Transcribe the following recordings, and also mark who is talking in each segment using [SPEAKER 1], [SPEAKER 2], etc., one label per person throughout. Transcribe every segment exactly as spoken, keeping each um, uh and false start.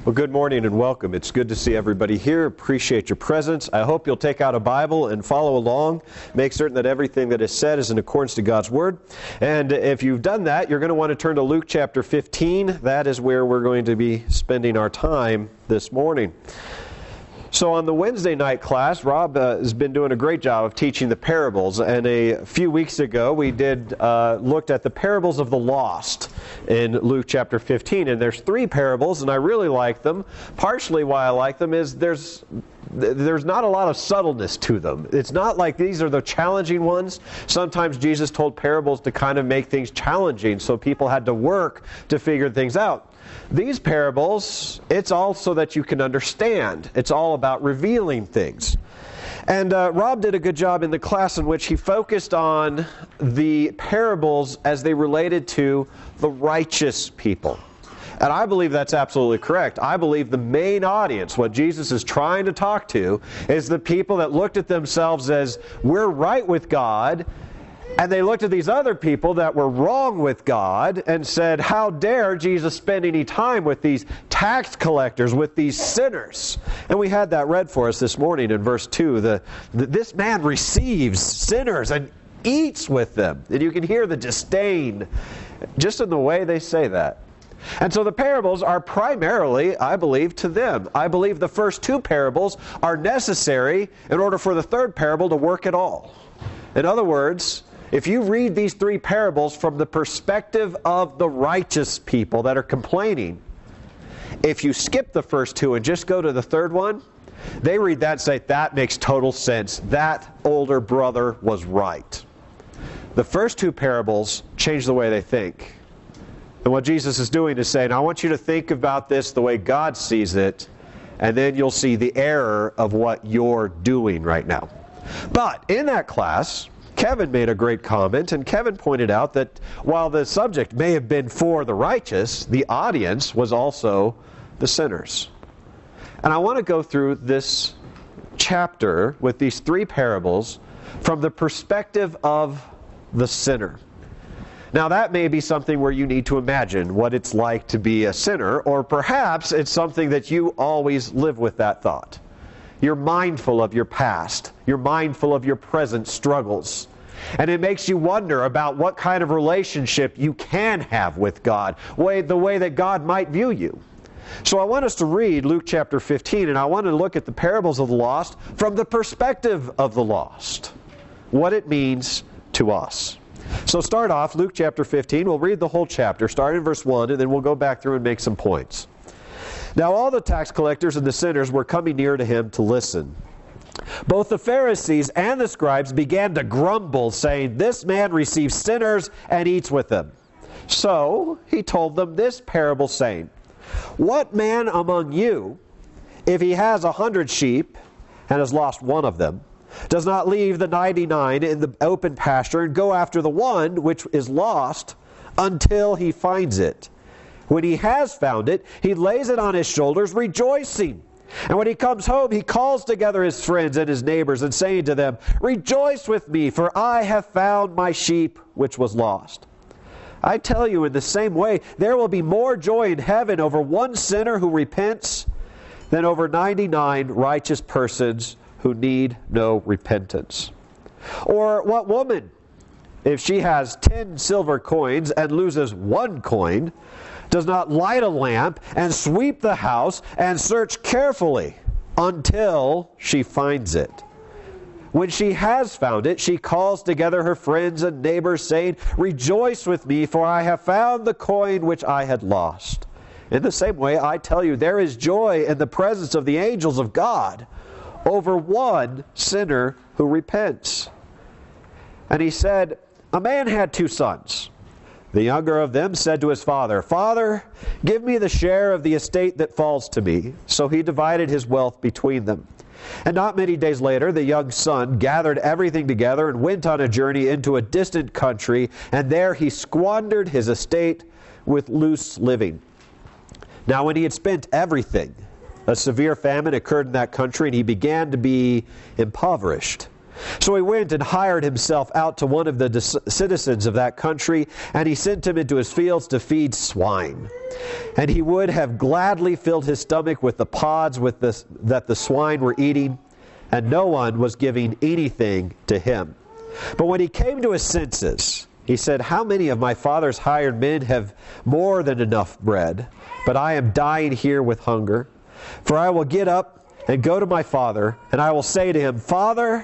[SPEAKER 1] Well, good morning and welcome. It's good to see everybody here. Appreciate your presence. I hope you'll take out a Bible and follow along. Make certain that everything that is said is in accordance to God's Word. And if you've done that, you're going to want to turn to Luke chapter fifteen. That is where we're going to be spending our time this morning. So on the Wednesday night class, Rob uh, has been doing a great job of teaching the parables. And a few weeks ago, we did uh, looked at the parables of the lost in Luke chapter fifteen. And there's three parables, and I really like them. Partially why I like them is there's there's not a lot of subtleness to them. It's not like these are the challenging ones. Sometimes Jesus told parables to kind of make things challenging, so people had to work to figure things out. These parables, it's all so that you can understand. It's all about revealing things. And uh, Rob did a good job in the class in which he focused on the parables as they related to the righteous people. And I believe that's absolutely correct. I believe the main audience, what Jesus is trying to talk to, is the people that looked at themselves as, we're right with God, and they looked at these other people that were wrong with God and said, how dare Jesus spend any time with these tax collectors, with these sinners? And we had that read for us this morning in verse two. The, the, this man receives sinners and eats with them. And you can hear the disdain just in the way they say that. And so the parables are primarily, I believe, to them. I believe the first two parables are necessary in order for the third parable to work at all. In other words, if you read these three parables from the perspective of the righteous people that are complaining, if you skip the first two and just go to the third one, they read that and say, that makes total sense. That older brother was right. The first two parables change the way they think. And what Jesus is doing is saying, I want you to think about this the way God sees it, and then you'll see the error of what you're doing right now. But in that class, Kevin made a great comment, and Kevin pointed out that while the subject may have been for the righteous, the audience was also the sinners. And I want to go through this chapter with these three parables from the perspective of the sinner. Now that may be something where you need to imagine what it's like to be a sinner, or perhaps it's something that you always live with that thought. You're mindful of your past. You're mindful of your present struggles. And it makes you wonder about what kind of relationship you can have with God, way, the way that God might view you. So I want us to read Luke chapter fifteen, and I want to look at the parables of the lost from the perspective of the lost, what it means to us. So start off, Luke chapter fifteen. We'll read the whole chapter, starting in verse one, and then we'll go back through and make some points. Now all the tax collectors and the sinners were coming near to him to listen. Both the Pharisees and the scribes began to grumble, saying, this man receives sinners and eats with them. So he told them this parable, saying, what man among you, if he has a hundred sheep and has lost one of them, does not leave the ninety-nine in the open pasture and go after the one which is lost until he finds it? When he has found it, he lays it on his shoulders, rejoicing. And when he comes home, he calls together his friends and his neighbors, and saying to them, rejoice with me, for I have found my sheep which was lost. I tell you, in the same way, there will be more joy in heaven over one sinner who repents than over ninety-nine righteous persons who need no repentance. Or what woman, if she has ten silver coins and loses one coin, does not light a lamp and sweep the house and search carefully until she finds it? When she has found it, she calls together her friends and neighbors, saying, rejoice with me, for I have found the coin which I had lost. In the same way, I tell you, there is joy in the presence of the angels of God over one sinner who repents. And he said, a man had two sons. The younger of them said to his father, Father, give me the share of the estate that falls to me. So he divided his wealth between them. And not many days later, the young son gathered everything together and went on a journey into a distant country, and there he squandered his estate with loose living. Now when he had spent everything, a severe famine occurred in that country, and he began to be impoverished. So he went and hired himself out to one of the citizens of that country, and he sent him into his fields to feed swine. And he would have gladly filled his stomach with the pods with the, that the swine were eating, and no one was giving anything to him. But when he came to his senses, he said, "How many of my father's hired men have more than enough bread, but I am dying here with hunger? For I will get up and go to my father, and I will say to him, Father,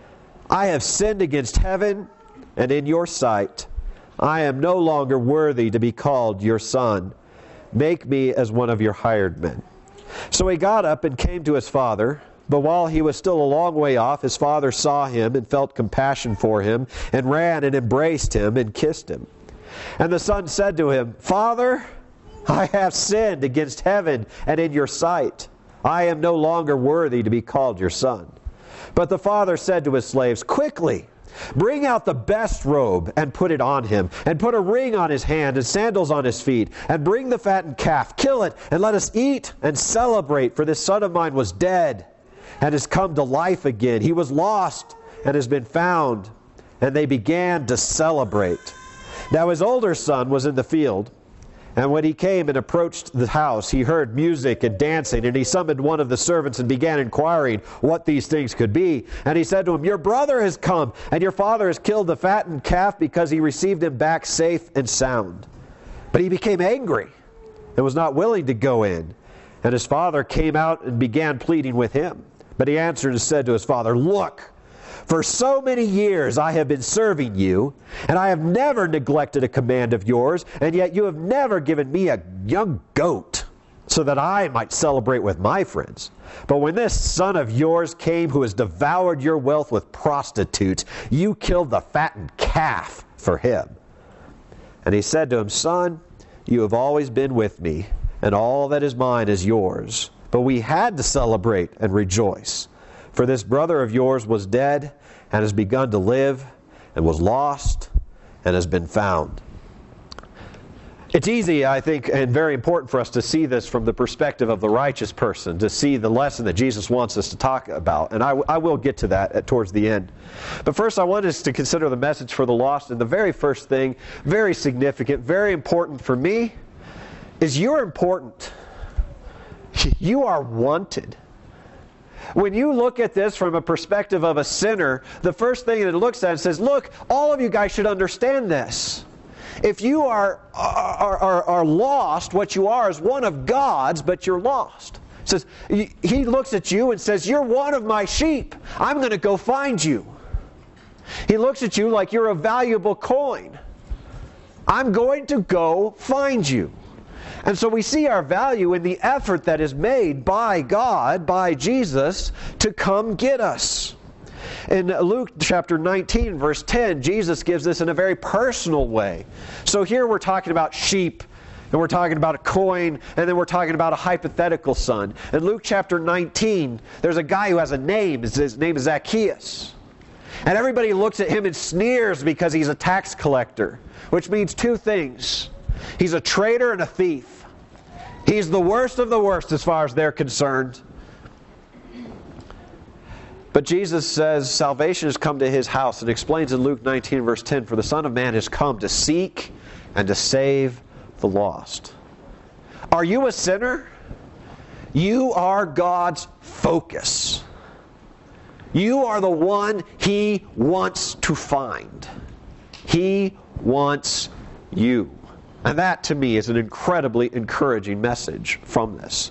[SPEAKER 1] I have sinned against heaven and in your sight. I am no longer worthy to be called your son. Make me as one of your hired men." So he got up and came to his father. But while he was still a long way off, his father saw him and felt compassion for him, and ran and embraced him and kissed him. And the son said to him, "Father, I have sinned against heaven and in your sight. I am no longer worthy to be called your son." But the father said to his slaves, "Quickly, bring out the best robe and put it on him, and put a ring on his hand and sandals on his feet, and bring the fattened calf, kill it, and let us eat and celebrate, for this son of mine was dead and has come to life again. He was lost and has been found." And they began to celebrate. Now his older son was in the field, and when he came and approached the house, he heard music and dancing, and he summoned one of the servants and began inquiring what these things could be. And he said to him, "Your brother has come, and your father has killed the fattened calf because he received him back safe and sound." But he became angry and was not willing to go in. And his father came out and began pleading with him. But he answered and said to his father, "Look, for so many years I have been serving you, and I have never neglected a command of yours, and yet you have never given me a young goat, so that I might celebrate with my friends. But when this son of yours came who has devoured your wealth with prostitutes, you killed the fattened calf for him." And he said to him, "Son, you have always been with me, and all that is mine is yours. But we had to celebrate and rejoice. For this brother of yours was dead and has begun to live, and was lost and has been found." It's easy, I think, and very important for us to see this from the perspective of the righteous person, to see the lesson that Jesus wants us to talk about. And I, I will get to that at, towards the end. But first, I want us to consider the message for the lost. And the very first thing, very significant, very important for me, is you're important. You are wanted. When you look at this from a perspective of a sinner, the first thing that it looks at and says, look, all of you guys should understand this. If you are, are, are, are lost, what you are is one of God's, but you're lost. It says, he looks at you and says, "You're one of my sheep. I'm going to go find you." He looks at you like you're a valuable coin. I'm going to go find you. And so we see our value in the effort that is made by God, by Jesus, to come get us. In Luke chapter nineteen, verse ten, Jesus gives this in a very personal way. So here we're talking about sheep, and we're talking about a coin, and then we're talking about a hypothetical son. In Luke chapter nineteen, there's a guy who has a name. His name is Zacchaeus. And everybody looks at him and sneers because he's a tax collector, which means two things. He's a traitor and a thief. He's the worst of the worst as far as they're concerned. But Jesus says salvation has come to his house, and explains in Luke nineteen verse ten, "For the Son of Man has come to seek and to save the lost." Are you a sinner? You are God's focus. You are the one He wants to find. He wants you. And that, to me, is an incredibly encouraging message from this.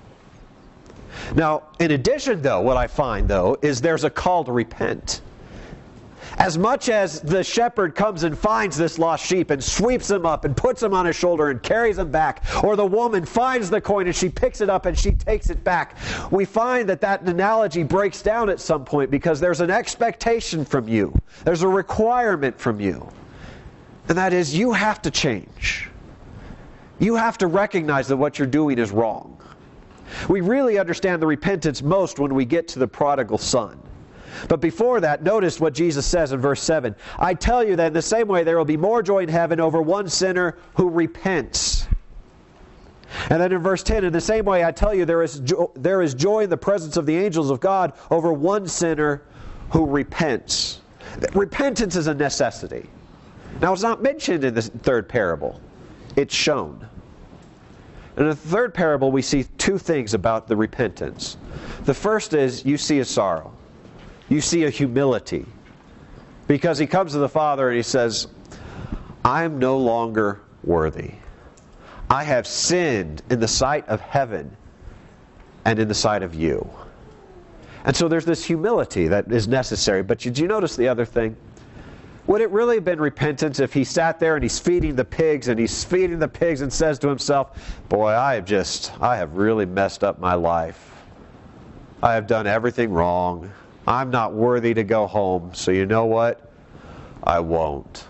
[SPEAKER 1] Now, in addition, though, what I find, though, is there's a call to repent. As much as the shepherd comes and finds this lost sheep and sweeps him up and puts him on his shoulder and carries him back, or the woman finds the coin and she picks it up and she takes it back, we find that that analogy breaks down at some point, because there's an expectation from you. There's a requirement from you. And that is, you have to change. You have to recognize that what you're doing is wrong. We really understand the repentance most when we get to the prodigal son. But before that, notice what Jesus says in verse seven. "I tell you that in the same way there will be more joy in heaven over one sinner who repents." And then in verse ten, "In the same way I tell you there is jo- there is joy in the presence of the angels of God over one sinner who repents. Repentance is a necessity. Now, it's not mentioned in the third parable. It's shown. In the third parable, we see two things about the repentance. The first is you see a sorrow. You see a humility. Because he comes to the Father and he says, I am no longer worthy. I have sinned in the sight of heaven and in the sight of you. And so there's this humility that is necessary. But did you notice the other thing? Would it really have been repentance if he sat there and he's feeding the pigs and he's feeding the pigs and says to himself, boy, I have just, I have really messed up my life. I have done everything wrong. I'm not worthy to go home. So you know what? I won't.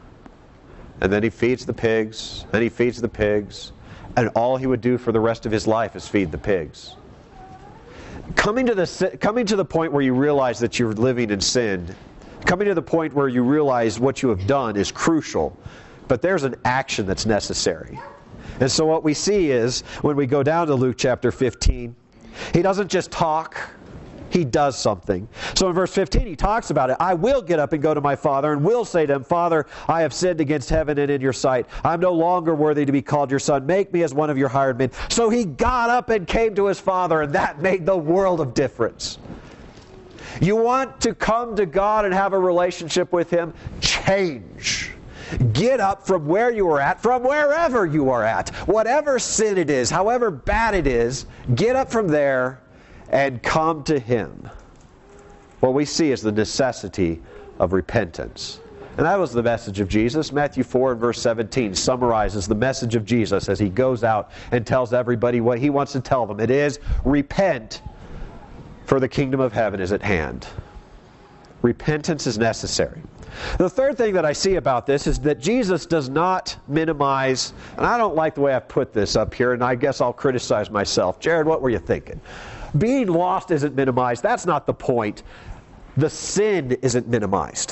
[SPEAKER 1] And then he feeds the pigs, and he feeds the pigs, and all he would do for the rest of his life is feed the pigs. Coming to the, coming to the point where you realize that you're living in sin, coming to the point where you realize what you have done is crucial, but there's an action that's necessary. And so what we see is, when we go down to Luke chapter fifteen, he doesn't just talk, he does something. So in verse fifteen, he talks about it. I will get up and go to my father, and will say to him, Father, I have sinned against heaven and in your sight. I'm no longer worthy to be called your son. Make me as one of your hired men. So he got up and came to his father, and that made the world of difference. You want to come to God and have a relationship with him? Change. Get up from where you are at, from wherever you are at. Whatever sin it is, however bad it is, get up from there and come to him. What we see is the necessity of repentance. And that was the message of Jesus. Matthew four and verse seventeen summarizes the message of Jesus as he goes out and tells everybody what he wants to tell them. It is, repent, for the kingdom of heaven is at hand. Repentance is necessary. The third thing that I see about this is that Jesus does not minimize, and I don't like the way I've put this up here, and I guess I'll criticize myself. Jared, what were you thinking? Being lost isn't minimized. That's not the point. The sin isn't minimized.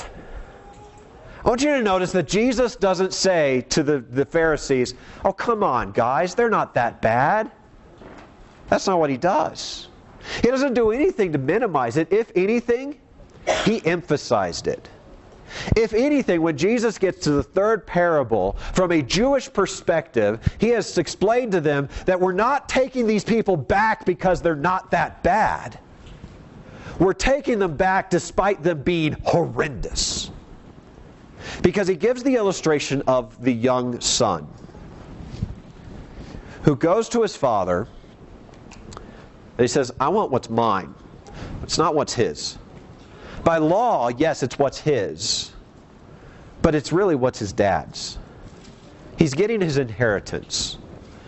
[SPEAKER 1] I want you to notice that Jesus doesn't say to the, the Pharisees, oh, come on, guys, they're not that bad. That's not what he does. He doesn't do anything to minimize it. If anything, he emphasized it. If anything, when Jesus gets to the third parable, from a Jewish perspective, he has explained to them that we're not taking these people back because they're not that bad. We're taking them back despite them being horrendous. Because he gives the illustration of the young son who goes to his father and he says, I want what's mine. It's not what's his. By law, yes, it's what's his, but it's really what's his dad's. He's getting his inheritance.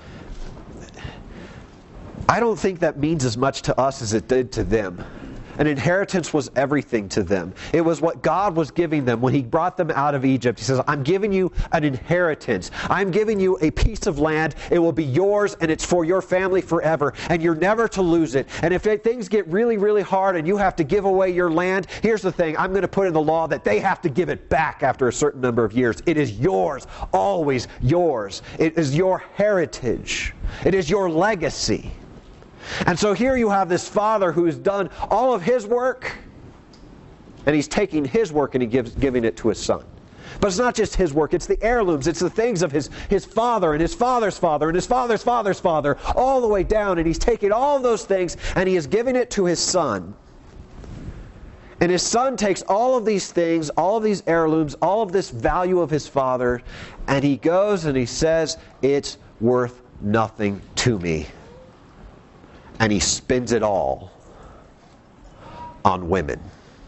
[SPEAKER 1] I don't think that means as much to us as it did to them. An inheritance was everything to them. It was what God was giving them when he brought them out of Egypt. He says, I'm giving you an inheritance. I'm giving you a piece of land. It will be yours, and it's for your family forever, and you're never to lose it. And if it, things get really, really hard and you have to give away your land, here's the thing. I'm going to put in the law that they have to give it back after a certain number of years. It is yours, always yours. It is your heritage. It is your legacy. And so here you have this father who has done all of his work, and he's taking his work and he gives giving it to his son. But it's not just his work, it's the heirlooms, it's the things of his, his father and his father's father and his father's father's father, all the way down, and he's taking all those things and he is giving it to his son. And his son takes all of these things, all of these heirlooms, all of this value of his father, and he goes and he says, it's worth nothing to me. And he spends it all on women.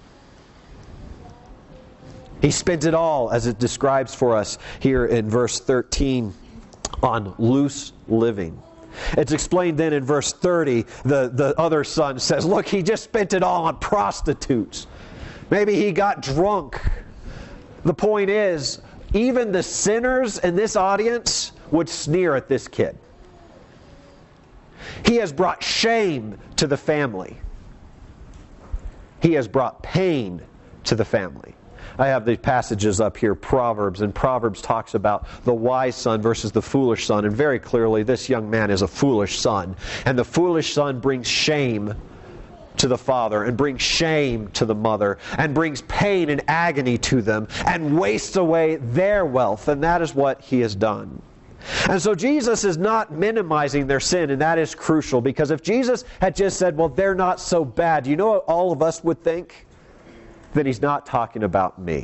[SPEAKER 1] He spends it all, as it describes for us here in verse thirteen, on loose living. It's explained then in verse thirty, the, the other son says, look, he just spent it all on prostitutes. Maybe he got drunk. The point is, even the sinners in this audience would sneer at this kid. He has brought shame to the family. He has brought pain to the family. I have the passages up here, Proverbs, and Proverbs talks about the wise son versus the foolish son, and very clearly this young man is a foolish son. And the foolish son brings shame to the father and brings shame to the mother and brings pain and agony to them and wastes away their wealth. And that is what he has done. And so Jesus is not minimizing their sin, and that is crucial, because if Jesus had just said, well, they're not so bad, you know what all of us would think? That he's not talking about me.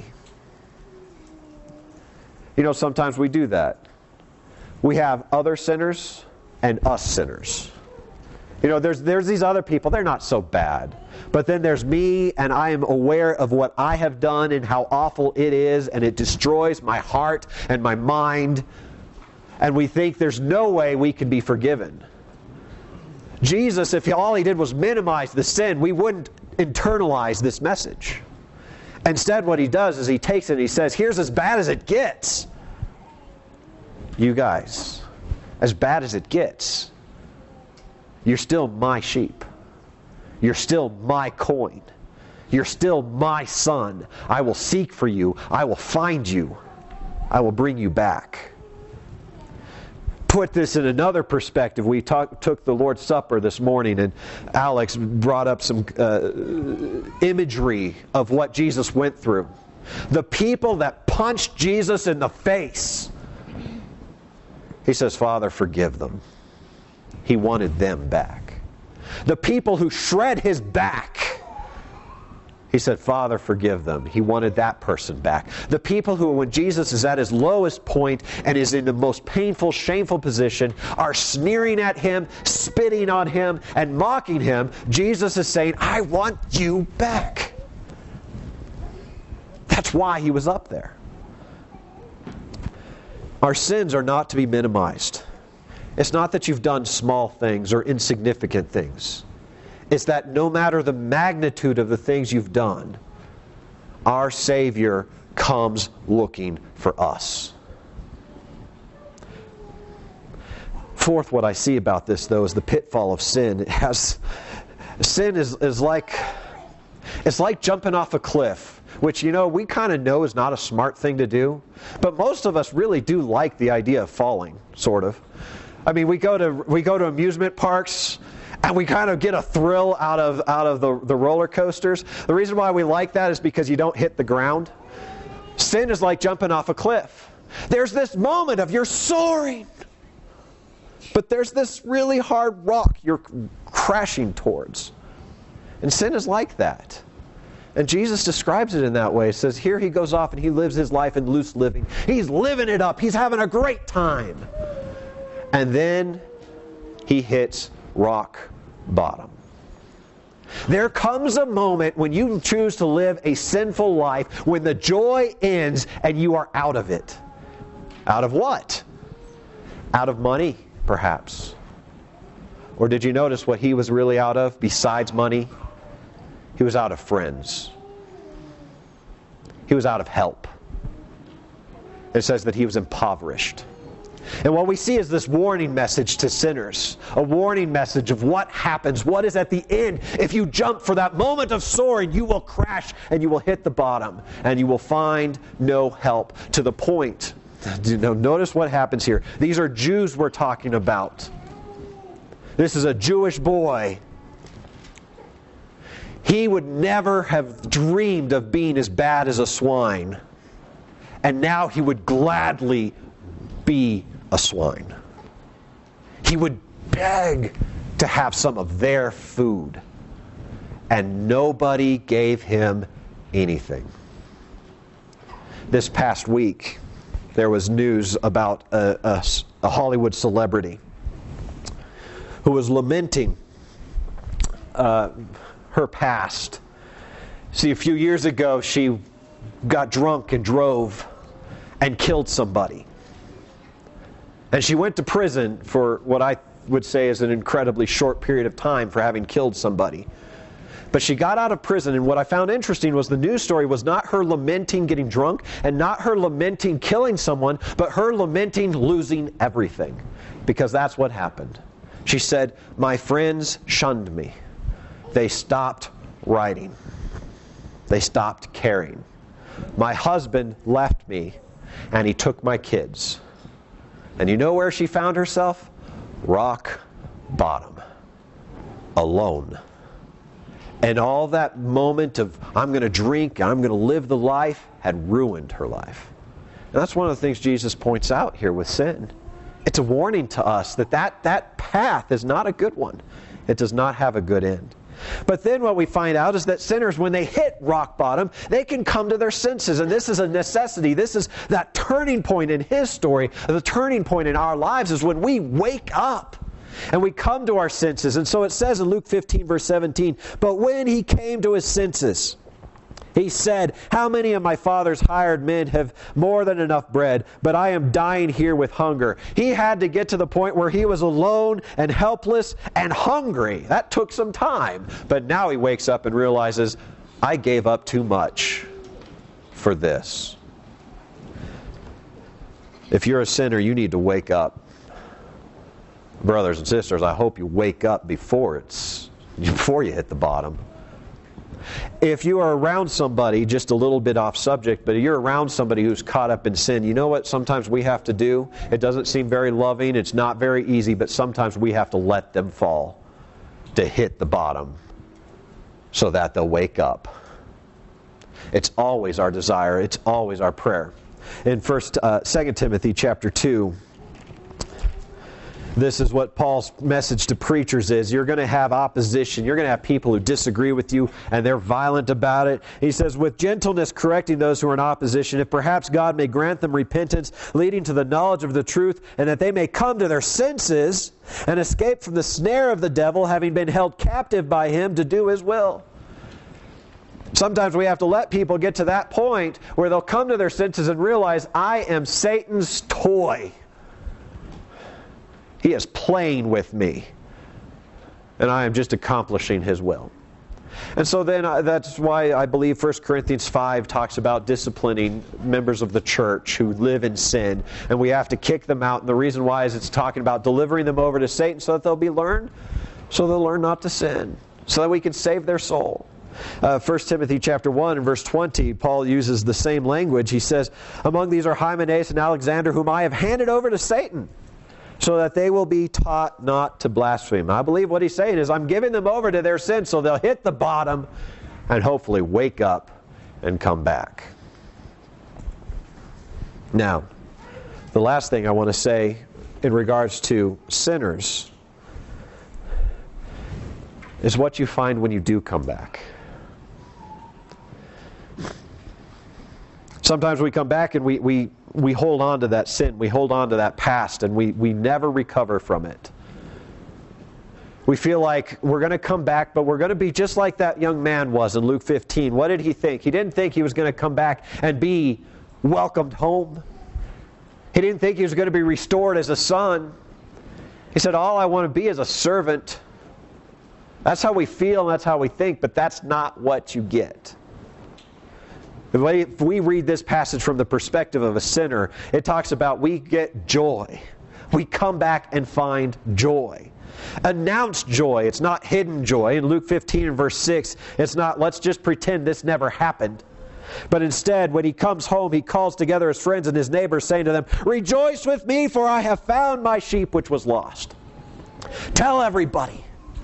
[SPEAKER 1] You know, sometimes we do that. We have other sinners and us sinners. You know, there's there's these other people, they're not so bad. But then there's me, and I am aware of what I have done and how awful it is, and it destroys my heart and my mind. And we think there's no way we can be forgiven. Jesus, if all he did was minimize the sin, we wouldn't internalize this message. Instead, what he does is he takes it and he says, here's as bad as it gets. You guys, as bad as it gets, you're still my sheep. You're still my coin. You're still my son. I will seek for you. I will find you. I will bring you back. Put this in another perspective. We talk, took the Lord's Supper this morning, and Alex brought up some uh, imagery of what Jesus went through. The people that punched Jesus in the face. He says, Father, forgive them. He wanted them back. The people who shred his back. He said, Father, forgive them. He wanted that person back. The people who, when Jesus is at his lowest point and is in the most painful, shameful position, are sneering at him, spitting on him, and mocking him, Jesus is saying, I want you back. That's why he was up there. Our sins are not to be minimized. It's not that you've done small things or insignificant things. It's that no matter the magnitude of the things you've done, our Savior comes looking for us. Fourth, what I see about this, though, is the pitfall of sin. It has, sin is, is like, it's like jumping off a cliff, which, you know, we kind of know is not a smart thing to do. But most of us really do like the idea of falling, sort of. I mean, we go to we go to amusement parks, and we kind of get a thrill out of out of the, the roller coasters. The reason why we like that is because you don't hit the ground. Sin is like jumping off a cliff. There's this moment of you're soaring, but there's this really hard rock you're crashing towards. And sin is like that. And Jesus describes it in that way. He says, here he goes off and he lives his life in loose living. He's living it up. He's having a great time. And then he hits rock bottom. There comes a moment when you choose to live a sinful life, when the joy ends and you are out of it. Out of what? Out of money, perhaps. Or did you notice what he was really out of besides money? He was out of friends. He was out of help. It says that he was impoverished. And what we see is this warning message to sinners. A warning message of what happens, what is at the end. If you jump for that moment of soaring, you will crash and you will hit the bottom. And you will find no help. To the point, you know, notice what happens here. These are Jews we're talking about. This is a Jewish boy. He would never have dreamed of being as bad as a swine. And now he would gladly be a swine. He would beg to have some of their food. And nobody gave him anything. This past week, there was news about a, a, a Hollywood celebrity who was lamenting uh, her past. See, a few years ago, she got drunk and drove and killed somebody. And she went to prison for what I would say is an incredibly short period of time for having killed somebody. But she got out of prison, and what I found interesting was the news story was not her lamenting getting drunk and not her lamenting killing someone, but her lamenting losing everything. Because that's what happened. She said, my friends shunned me. They stopped writing. They stopped caring. My husband left me, and he took my kids. And you know where she found herself? Rock bottom. Alone. And all that moment of, I'm going to drink, I'm going to live the life, had ruined her life. And that's one of the things Jesus points out here with sin. It's a warning to us that that, that path is not a good one. It does not have a good end. But then what we find out is that sinners, when they hit rock bottom, they can come to their senses. And this is a necessity. This is that turning point in his story. The turning point in our lives is when we wake up and we come to our senses. And so it says in Luke fifteen, verse seventeen, but when he came to his senses, he said, how many of my father's hired men have more than enough bread, but I am dying here with hunger? He had to get to the point where he was alone and helpless and hungry. That took some time. But now he wakes up and realizes, I gave up too much for this. If you're a sinner, you need to wake up. Brothers and sisters, I hope you wake up before it's before you hit the bottom. If you are around somebody, just a little bit off subject, but you're around somebody who's caught up in sin, you know what sometimes we have to do? It doesn't seem very loving, it's not very easy, but sometimes we have to let them fall to hit the bottom so that they'll wake up. It's always our desire, it's always our prayer. In First, uh, Second Timothy chapter two, this is what Paul's message to preachers is. You're going to have opposition. You're going to have people who disagree with you, and they're violent about it. He says, with gentleness correcting those who are in opposition, if perhaps God may grant them repentance, leading to the knowledge of the truth, and that they may come to their senses and escape from the snare of the devil, having been held captive by him to do his will. Sometimes we have to let people get to that point where they'll come to their senses and realize, I am Satan's toy. He is playing with me, and I am just accomplishing his will. And so then uh, that's why I believe First Corinthians five talks about disciplining members of the church who live in sin, and we have to kick them out. And the reason why is it's talking about delivering them over to Satan so that they'll be learned, so they'll learn not to sin, so that we can save their soul. Uh, First Timothy chapter one and verse twenty, Paul uses the same language. He says, among these are Hymenaeus and Alexander, whom I have handed over to Satan, so that they will be taught not to blaspheme. I believe what he's saying is, I'm giving them over to their sin so they'll hit the bottom and hopefully wake up and come back. Now, the last thing I want to say in regards to sinners is what you find when you do come back. Sometimes we come back and we, we, we hold on to that sin, we hold on to that past, and we, we never recover from it. We feel like we're going to come back, but we're going to be just like that young man was in Luke fifteen. What did he think? He didn't think he was going to come back and be welcomed home. He didn't think he was going to be restored as a son. He said, all I want to be is a servant. That's how we feel and that's how we think, but that's not what you get. If we read this passage from the perspective of a sinner, it talks about we get joy. We come back and find joy. Announced joy. It's not hidden joy. In Luke fifteen and verse six, it's not, let's just pretend this never happened. But instead, when he comes home, he calls together his friends and his neighbors, saying to them, rejoice with me, for I have found my sheep which was lost. Tell everybody.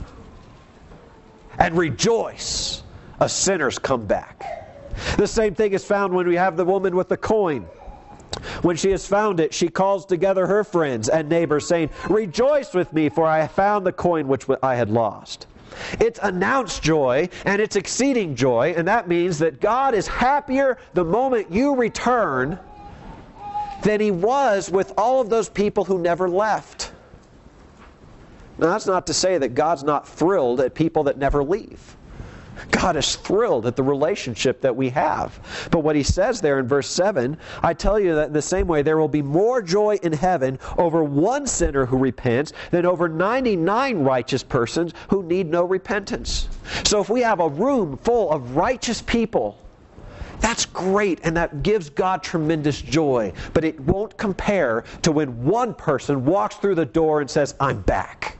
[SPEAKER 1] And rejoice. A sinner's come back. The same thing is found when we have the woman with the coin. When she has found it, she calls together her friends and neighbors, saying, rejoice with me, for I have found the coin which I had lost. It's announced joy, and it's exceeding joy, and that means that God is happier the moment you return than He was with all of those people who never left. Now, that's not to say that God's not thrilled at people that never leave. God is thrilled at the relationship that we have. But what He says there in verse seven, I tell you that in the same way there will be more joy in heaven over one sinner who repents than over ninety-nine righteous persons who need no repentance. So if we have a room full of righteous people, that's great, and that gives God tremendous joy. But it won't compare to when one person walks through the door and says, I'm back.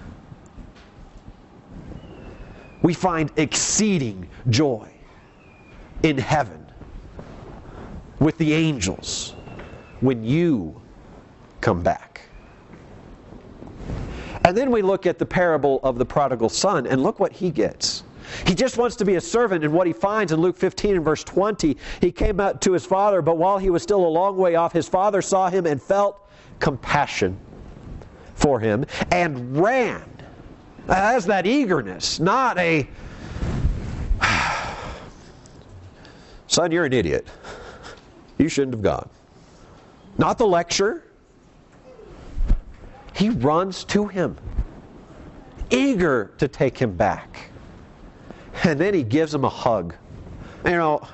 [SPEAKER 1] We find exceeding joy in heaven with the angels when you come back. And then we look at the parable of the prodigal son, and look what he gets. He just wants to be a servant. And what he finds in Luke fifteen and verse twenty, he came out to his father, but while he was still a long way off, his father saw him and felt compassion for him and ran. That's that eagerness, not a, son, you're an idiot. You shouldn't have gone. Not the lecture. He runs to him, eager to take him back. And then he gives him a hug. You know,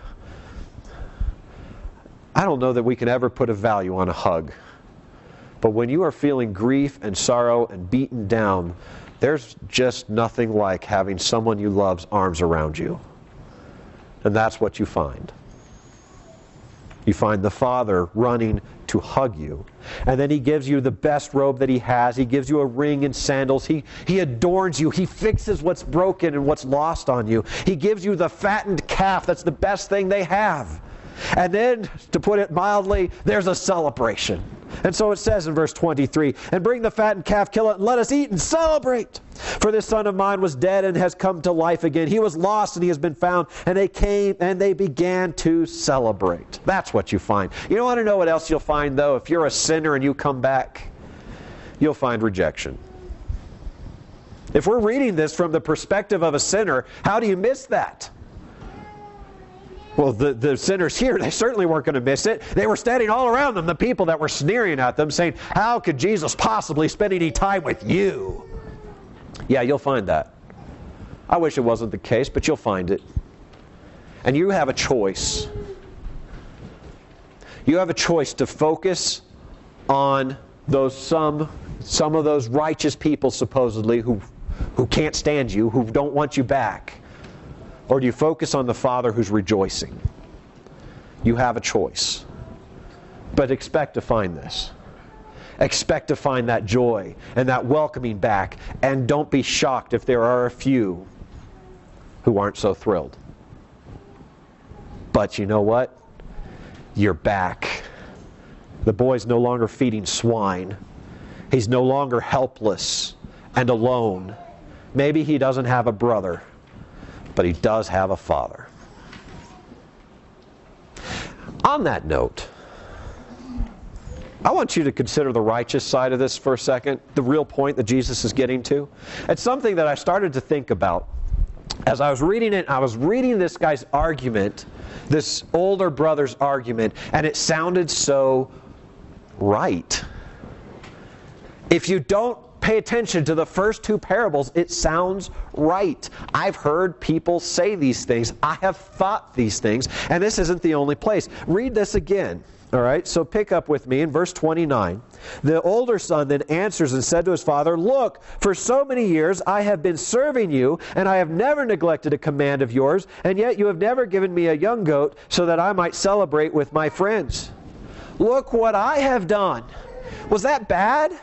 [SPEAKER 1] I don't know that we can ever put a value on a hug. But when you are feeling grief and sorrow and beaten down, there's just nothing like having someone you love's arms around you. And that's what you find. You find the Father running to hug you. And then He gives you the best robe that He has. He gives you a ring and sandals. He, he adorns you. He fixes what's broken and what's lost on you. He gives you the fattened calf. That's the best thing they have. And then, to put it mildly, there's a celebration. And so it says in verse twenty-three, and bring the fattened calf, kill it, and let us eat and celebrate. For this son of mine was dead and has come to life again. He was lost and he has been found. And they came and they began to celebrate. That's what you find. You want to know what else you'll find, though? If you're a sinner and you come back, you'll find rejection. If we're reading this from the perspective of a sinner, how do you miss that? Well, the, the sinners here, they certainly weren't going to miss it. They were standing all around them, the people that were sneering at them, saying, how could Jesus possibly spend any time with you? Yeah, you'll find that. I wish it wasn't the case, but you'll find it. And you have a choice. You have a choice to focus on those some, some of those righteous people, supposedly, who, who can't stand you, who don't want you back. Or do you focus on the Father who's rejoicing? You have a choice. But expect to find this. Expect to find that joy and that welcoming back. And don't be shocked if there are a few who aren't so thrilled. But you know what? You're back. The boy's no longer feeding swine. He's no longer helpless and alone. Maybe he doesn't have a brother, but he does have a father. On that note, I want you to consider the righteous side of this for a second, the real point that Jesus is getting to. It's something that I started to think about as I was reading it. I was reading this guy's argument, this older brother's argument, and it sounded so right. If you don't pay attention to the first two parables, it sounds right. I've heard people say these things. I have thought these things, and this isn't the only place. Read this again. All right, so pick up with me in verse twenty-nine. The older son then answers and said to his father, look, for so many years I have been serving you, and I have never neglected a command of yours, and yet you have never given me a young goat so that I might celebrate with my friends. Look what I have done. Was that bad?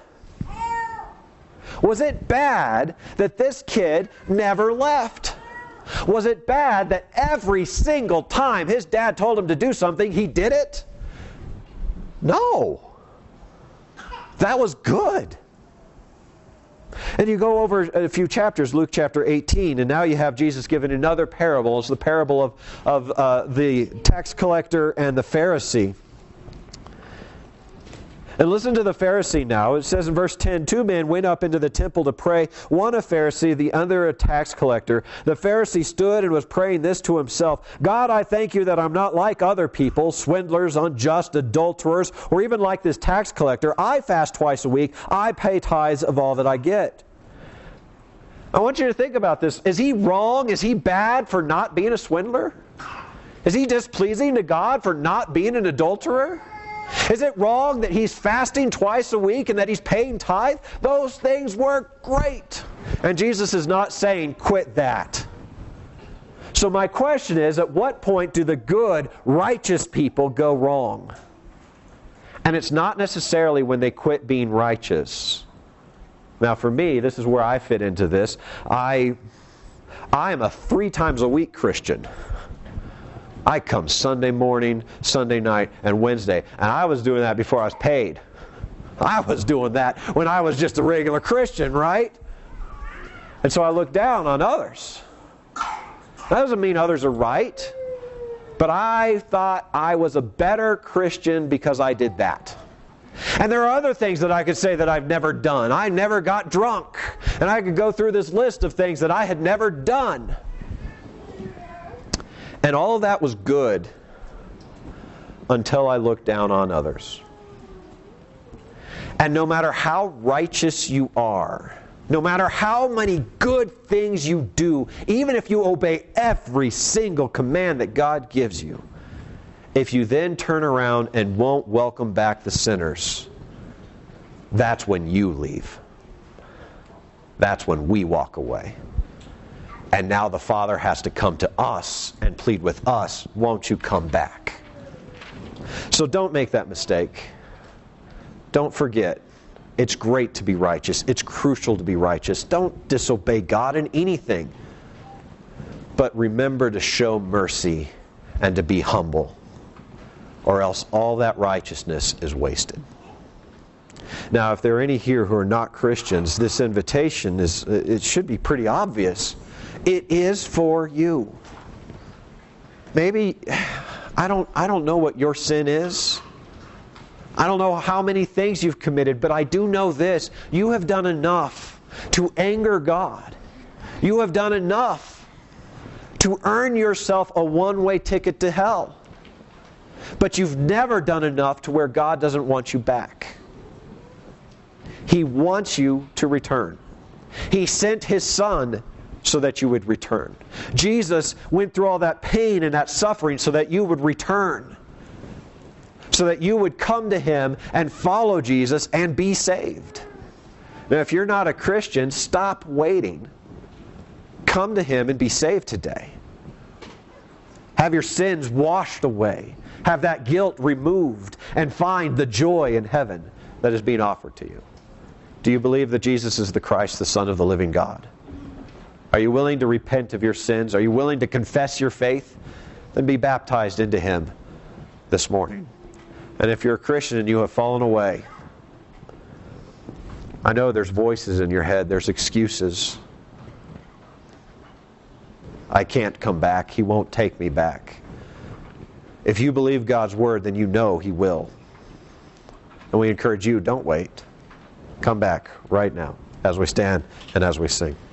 [SPEAKER 1] Was it bad that this kid never left? Was it bad that every single time his dad told him to do something, he did it? No. That was good. And you go over a few chapters, Luke chapter eighteen, and now you have Jesus giving another parable. It's the parable of, of uh, the tax collector and the Pharisee. And listen to the Pharisee now. It says in verse ten, two men went up into the temple to pray, one a Pharisee, the other a tax collector. The Pharisee stood and was praying this to himself, God, I thank you that I'm not like other people, swindlers, unjust, adulterers, or even like this tax collector. I fast twice a week. I pay tithes of all that I get. I want you to think about this. Is he wrong? Is he bad for not being a swindler? Is he displeasing to God for not being an adulterer? Is it wrong that he's fasting twice a week and that he's paying tithe? Those things were great. And Jesus is not saying, quit that. So my question is, at what point do the good, righteous people go wrong? And it's not necessarily when they quit being righteous. Now for me, this is where I fit into this. I, I am a three times a week Christian. I come Sunday morning, Sunday night, and Wednesday. And I was doing that before I was paid. I was doing that when I was just a regular Christian, right? And so I look down on others. That doesn't mean others are right. But I thought I was a better Christian because I did that. And there are other things that I could say that I've never done. I never got drunk. And I could go through this list of things that I had never done. And all of that was good until I looked down on others. And no matter how righteous you are, no matter how many good things you do, even if you obey every single command that God gives you, if you then turn around and won't welcome back the sinners, that's when you leave. That's when we walk away. And now the Father has to come to us and plead with us, won't you come back? So don't make that mistake. Don't forget. It's great to be righteous. It's crucial to be righteous. Don't disobey God in anything. But remember to show mercy and to be humble, or else all that righteousness is wasted. Now, if there are any here who are not Christians, this invitation is, it should be pretty obvious. It is for you. Maybe, I don't, I don't know what your sin is. I don't know how many things you've committed, but I do know this. You have done enough to anger God. You have done enough to earn yourself a one-way ticket to hell. But you've never done enough to where God doesn't want you back. He wants you to return. He sent His Son so that you would return. Jesus went through all that pain and that suffering so that you would return. So that you would come to Him and follow Jesus and be saved. Now, if you're not a Christian, stop waiting. Come to Him and be saved today. Have your sins washed away. Have that guilt removed and find the joy in heaven that is being offered to you. Do you believe that Jesus is the Christ, the Son of the living God? Are you willing to repent of your sins? Are you willing to confess your faith? Then be baptized into Him this morning. And if you're a Christian and you have fallen away, I know there's voices in your head, there's excuses. I can't come back. He won't take me back. If you believe God's Word, then you know He will. And we encourage you, don't wait. Come back right now as we stand and as we sing.